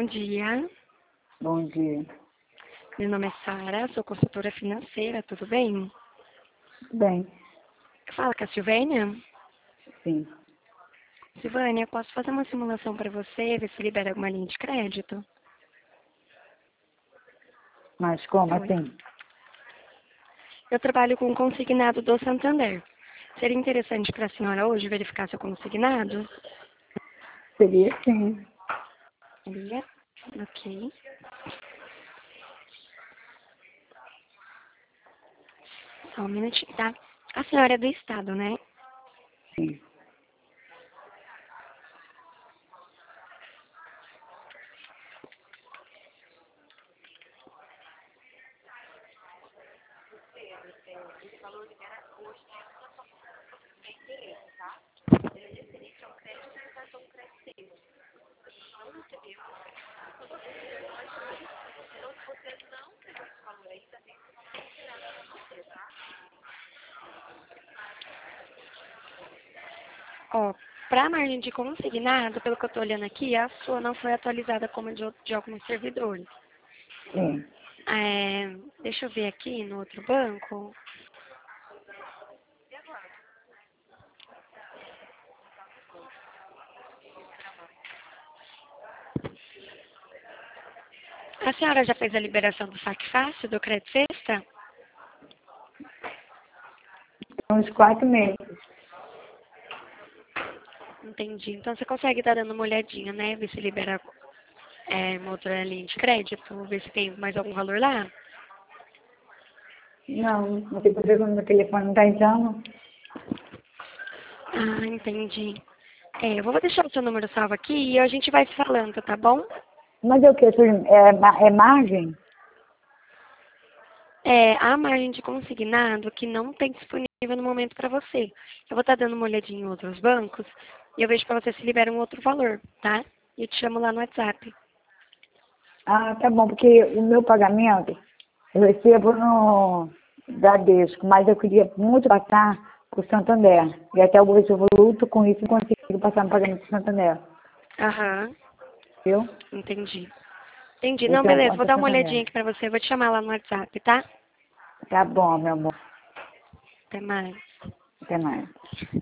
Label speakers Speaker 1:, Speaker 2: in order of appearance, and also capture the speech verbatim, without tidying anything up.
Speaker 1: Bom dia.
Speaker 2: Bom dia.
Speaker 1: Meu nome é Sara, sou consultora financeira, tudo bem?
Speaker 2: Bem,
Speaker 1: Fala com a Silvânia.
Speaker 2: sim.
Speaker 1: Silvânia, posso fazer uma simulação para você, ver se libera alguma linha de crédito?
Speaker 2: Mas como
Speaker 1: Oi.
Speaker 2: assim?
Speaker 1: Eu trabalho com consignado do Santander. Seria interessante para a senhora hoje verificar seu consignado?
Speaker 2: Seria sim.
Speaker 1: Seria? Ok. Só um minutinho, tá? A senhora é do estado, né?
Speaker 2: Sim.
Speaker 1: Ó, para a margem de consignado, pelo que eu estou olhando aqui, a sua não foi atualizada como de, outro- de alguns servidores.
Speaker 2: Sim.
Speaker 1: É, deixa eu ver aqui no outro banco. A senhora já fez a liberação do saque fácil, do crédito sexta?
Speaker 2: Uns quatro meses.
Speaker 1: Entendi. Então você consegue estar dando uma olhadinha, né? Ver se libera é, uma outra linha de crédito, ver se tem mais algum valor lá.
Speaker 2: Não, não tem problema, meu telefone não tá entrando.
Speaker 1: Ah, entendi. É, eu vou deixar o seu número salvo aqui e a gente vai se falando, tá bom?
Speaker 2: Mas é o que? É, ma- é margem?
Speaker 1: É, a margem de consignado que não tem disponível no momento para você. Eu vou estar dando uma olhadinha em outros bancos e eu vejo para você se libera um outro valor, tá? E eu te chamo lá no WhatsApp.
Speaker 2: Ah, tá bom, porque o meu pagamento eu recebo no Bradesco, mas eu queria muito passar pro Santander. E até hoje eu luto com isso e não consigo passar no pagamento pro Santander.
Speaker 1: Aham,
Speaker 2: Viu?
Speaker 1: entendi. Entendi.
Speaker 2: Eu
Speaker 1: Não,
Speaker 2: tenho
Speaker 1: beleza. Vou
Speaker 2: conta
Speaker 1: dar uma olhadinha
Speaker 2: Santander.
Speaker 1: aqui pra você. Vou te chamar lá no WhatsApp, tá?
Speaker 2: Tá bom, meu amor.
Speaker 1: Até mais.
Speaker 2: Até mais.